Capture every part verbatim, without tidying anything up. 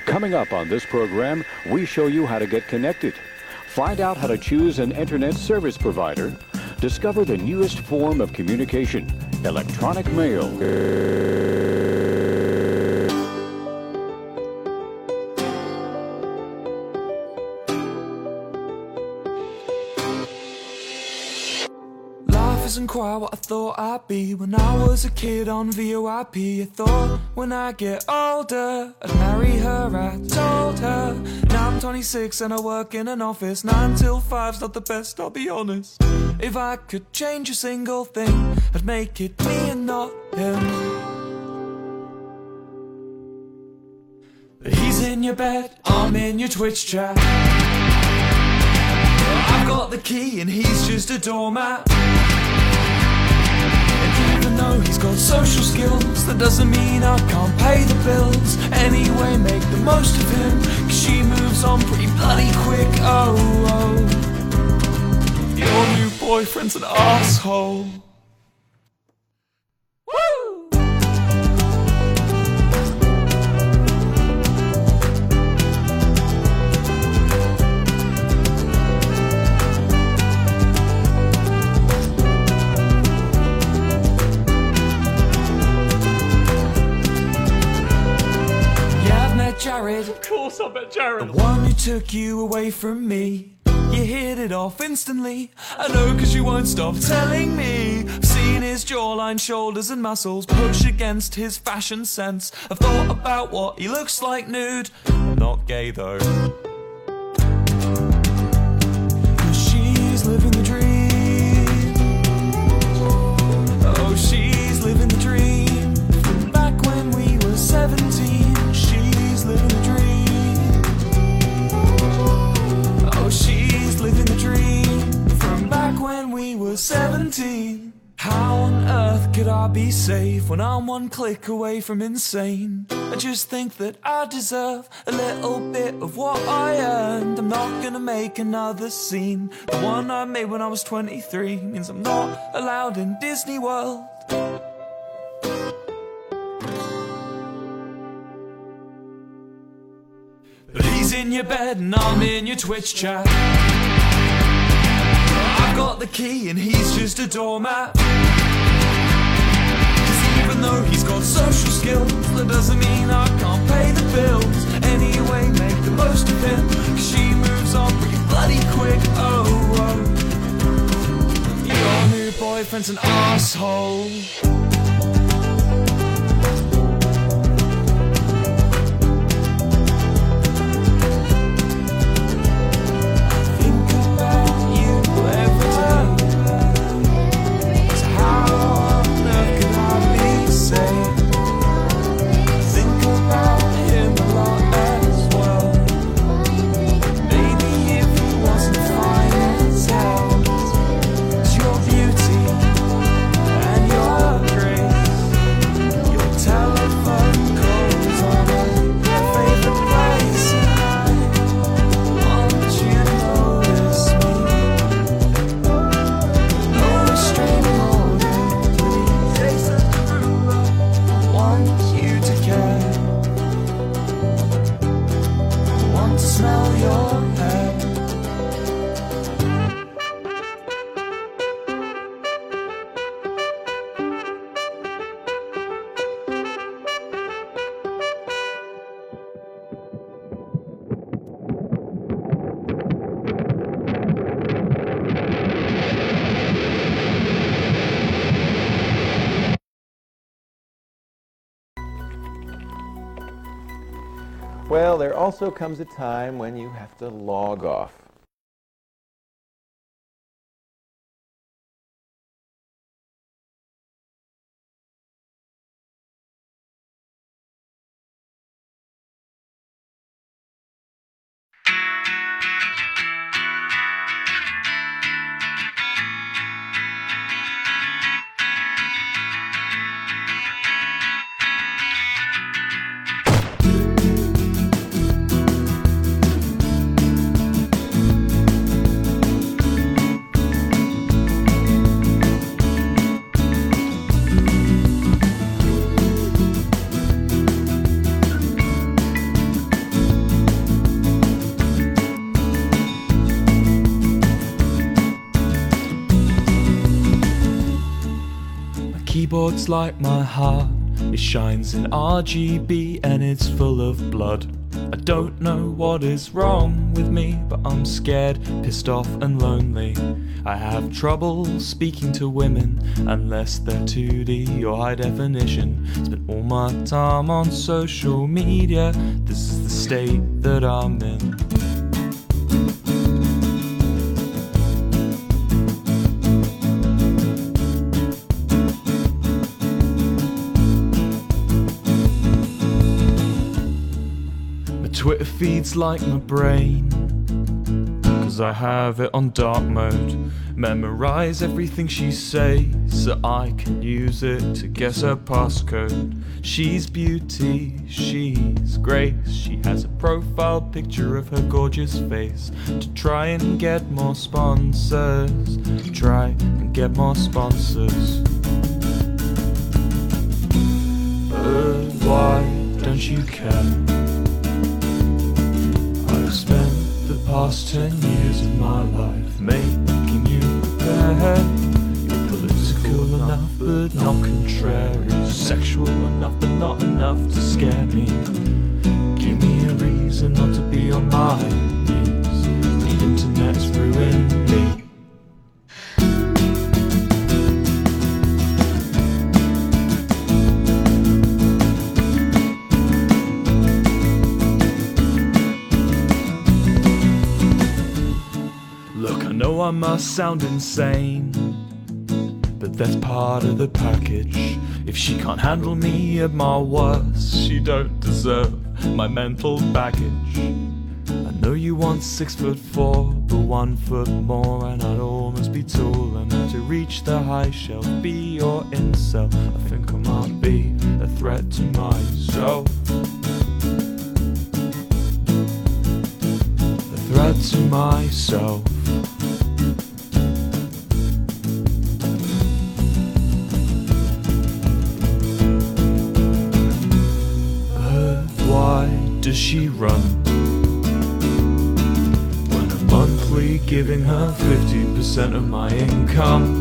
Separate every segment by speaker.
Speaker 1: Coming up on this program, we show you how to get connected. Find out how to choose an internet service provider. Discover the newest form of communication, electronic mail.
Speaker 2: Isn't quite what I thought I'd be when I was a kid on V O I P. I thought when I get older I'd marry her. I told her. Now I'm twenty-six and I work in an office. Nine till five's not the best, I'll be honest. If I could change a single thing, I'd make it me and not him. He's in your bed, I'm in your Twitch chat. I've got the key and he's just a doormat. Even though he's got social skills, that doesn't mean I can't pay the bills. Anyway, make the most of him, cause she moves on pretty bloody quick. Oh, oh, your new boyfriend's an asshole. Jared, of course I bet Jared. The one who took you away from me. You hit it off instantly. I know cause you won't stop telling me. I've seen his jawline, shoulders and muscles push against his fashion sense. I've thought about what he looks like nude. Not gay though. She's living the dream. Oh, she's living the dream. From back when we were seventeen. Living the dream. Oh, she's living the dream. From back when we were seventeen. How on earth could I be safe when I'm one click away from insane? I just think that I deserve a little bit of what I earned. I'm not gonna make another scene. The one I made when I was twenty-three means I'm not allowed in Disney World. He's in your bed and I'm in your Twitch chat. I've got the key and he's just a doormat. Cause even though he's got social skills, that doesn't mean I can't pay the bills. Anyway, make the most of him, cause she moves on pretty bloody quick. Oh, oh, your new boyfriend's an asshole.
Speaker 3: Well, there also comes a time when you have to log off.
Speaker 2: billboards like my heart. It shines in R G B and it's full of blood. I don't know what is wrong with me, but I'm scared, pissed off and lonely. I have trouble speaking to women unless they're two D or high definition. Spend all my time on social media. This is the state that I'm in. Twitter feeds like my brain, cause I have it on dark mode. Memorize everything she says so I can use it to guess her passcode. She's beauty, she's grace. She has a profile picture of her gorgeous face. To try and get more sponsors, to try and get more sponsors. But why don't you care? I've spent the past ten years of my life making you bad. You're political enough but not contrary, sexual enough but not enough to scare me. Give me a reason not to be on my knees. The internet's ruined me. I must sound insane, but that's part of the package. If she can't handle me at my worst, she don't deserve my mental baggage. I know you want six foot four, but one foot more and I'd almost be tall enough to reach the high shelf. Be your incel, I think I might be a threat to myself. A threat to myself. Does she run when I'm monthly giving her fifty percent of my income?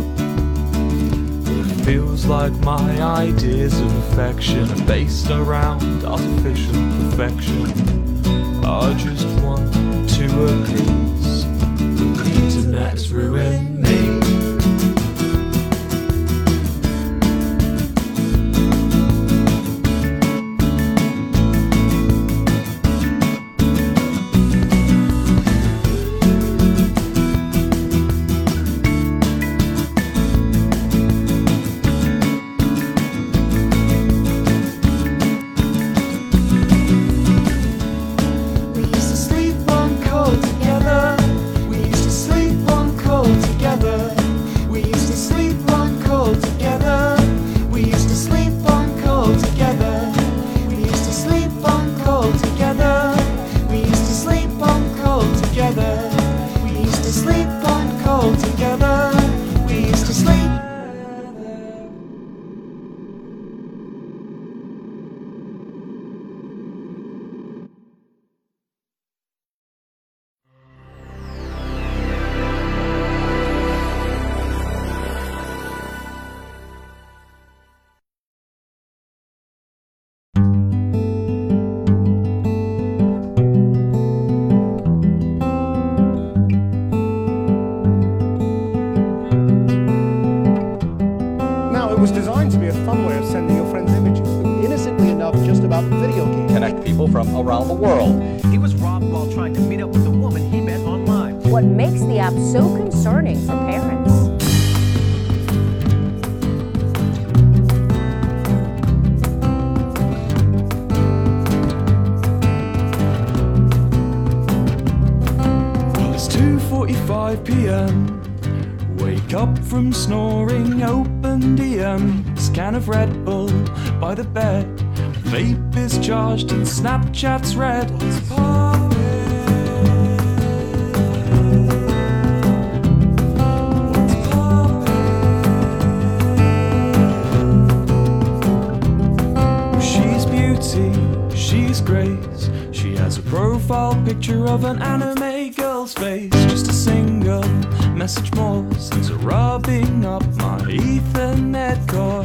Speaker 2: It feels like my ideas of affection are based around artificial perfection. I just want to appease, but the internet's ruined me.
Speaker 4: was designed to be a fun way of sending your friends images. Innocently enough, just about video games.
Speaker 5: Connect people from around the world.
Speaker 6: He was robbed while trying to meet up with a woman he met online.
Speaker 7: What makes the app so concerning for parents?
Speaker 2: Well, it's two forty-five p m Wake up from snoring, open D M, scan of Red Bull by the bed. Vape is charged and Snapchat's red. What's poppin'? What's poppin'? She's beauty, she's grace. She has a profile picture of an anime girl's face, just a single message more since rubbing up my Ethernet cord.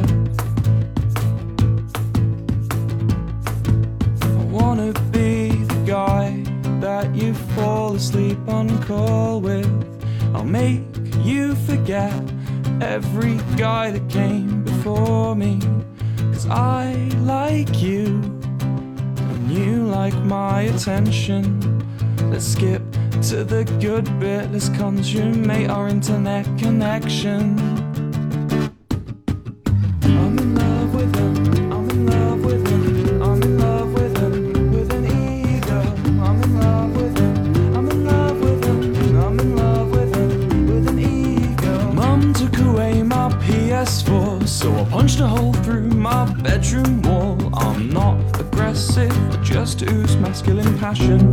Speaker 2: I wanna be the guy that you fall asleep on call with. I'll make you forget every guy that came before me, 'cause I like you and you like my attention. Let's skip to the good bit, let's consummate our internet connection. I'm in love with him, I'm in love with him, I'm in love with him, with an ego. I'm in love with him, I'm in love with him, I'm in love with him, with an ego. Mum took away my P S four, so I punched a hole through my bedroom wall. I'm not aggressive, I just ooze masculine passion.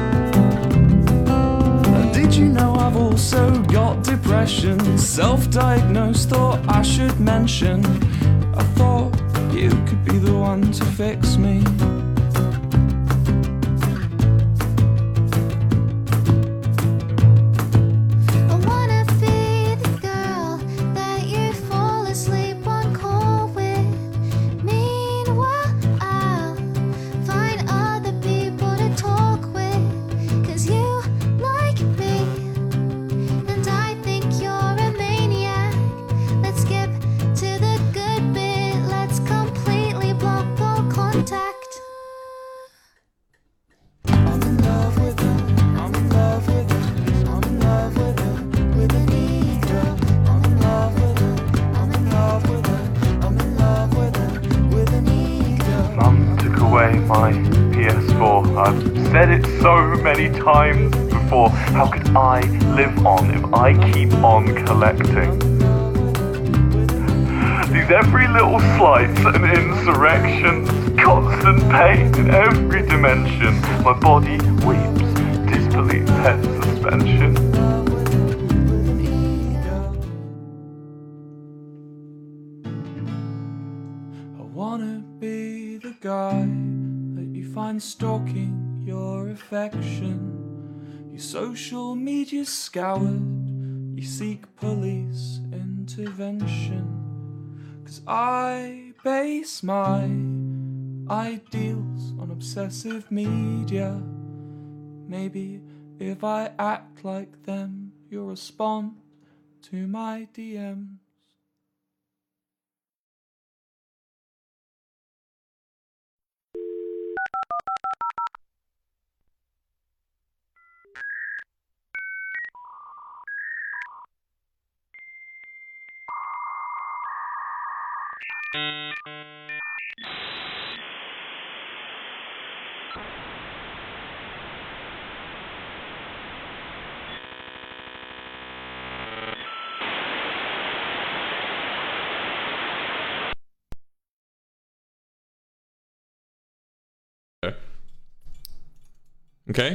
Speaker 2: Did you know I've also got depression? Self-diagnosed, thought I should mention. I thought you could be the one to fix me.
Speaker 8: I wanna be the girl that you fall asleep on call with. Meanwhile, I'll find other people to talk with, 'cause you like me, and I think you're a maniac. Let's skip to the good bit, let's completely block all contact.
Speaker 2: I'm in love with him, I'm in love with him, I'm in love with him, with an ego. I'm in love with him, I'm in love with him, I'm in love with him, with an ego.
Speaker 9: Mum took away my P S four. I've said it so many times before. How could I live on if I keep on collecting? These every little slights and insurrections, constant pain in every dimension. My body weeps, disbelief head suspension.
Speaker 2: I wanna be the guy that you find stalking your affection. Your social media scoured, you seek police intervention. 'Cause I base my ideals on obsessive media. Maybe if I act like them, you'll respond to my D Ms.
Speaker 10: Okay.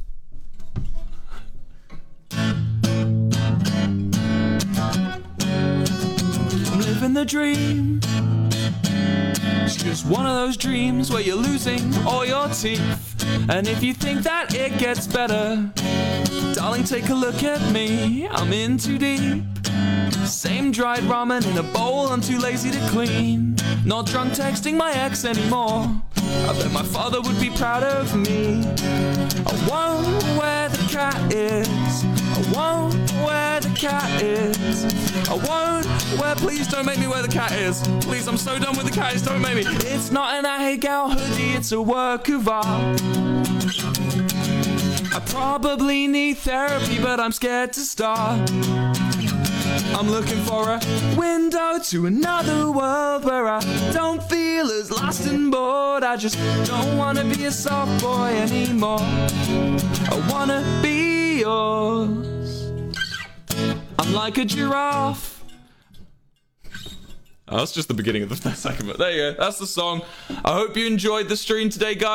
Speaker 2: I'm living the dream. It's just one of those dreams where you're losing all your teeth. And if you think that it gets better, darling, take a look at me. I'm in too deep. Same dried ramen in a bowl, I'm too lazy to clean. Not drunk texting my ex anymore. I bet my father would be proud of me. I won't where the cat is. I won't where the cat is. I won't where, please don't make me where the cat is. Please, I'm so done with the cat is, don't make me. It's not an I Hate Gal hoodie, it's a work of art. I probably need therapy, but I'm scared to start. I'm looking for a window to another world where I don't feel as lost and bored. I just don't wanna be a soft boy anymore. I wanna be yours. I'm like a giraffe.
Speaker 10: Oh, that's just the beginning of the second, but there you go. That's the song. I hope you enjoyed the stream today, guys.